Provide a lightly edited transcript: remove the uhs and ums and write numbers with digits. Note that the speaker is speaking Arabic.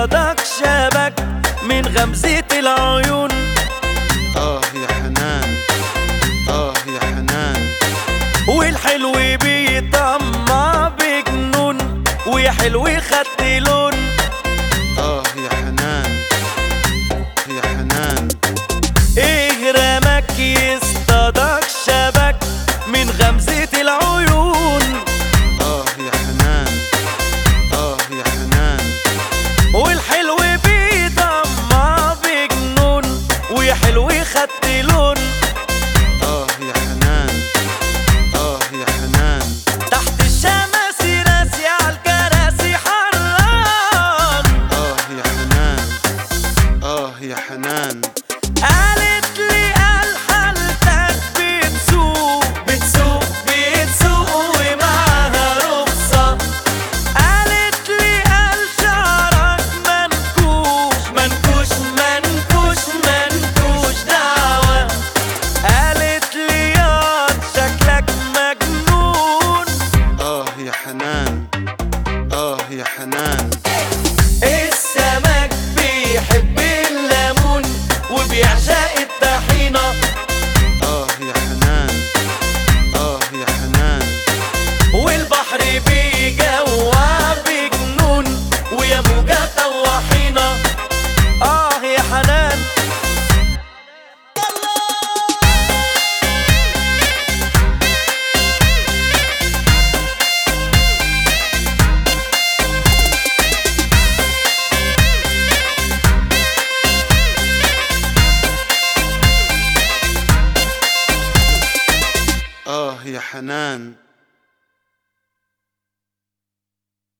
يصطادك شبك من غمزة العيون. يا حنان، يا حنان. والحلو بيطمع بجنون، ويا حلو خدت لون. يا حنان، يا حنان. ايه رمك يصطادك شبك من غمزة العيون. يا حنان، يا حنان. والحلو بيطمع بجنون، ويا حلو خدت لون. يا حنان، يا حنان. تحت الشمس راسي عالكراسي حران. يا حنان، يا حنان. قالت لي قال حالتك بتسوق بتسوق بتسوق ومعاها رخصة. قالت لي قال شعرك منكوش منكوش منكوش منكوش دعوة. قالت لي ياض شكلك مجنون. يا حنان، يا حنان. السمك بيحب الليمون وبيعشق الطحينة. يا حنان، يا حنان. والبحر بيجوع بجنون، ويا موجة طواحينة. يا حنان. يا حنان.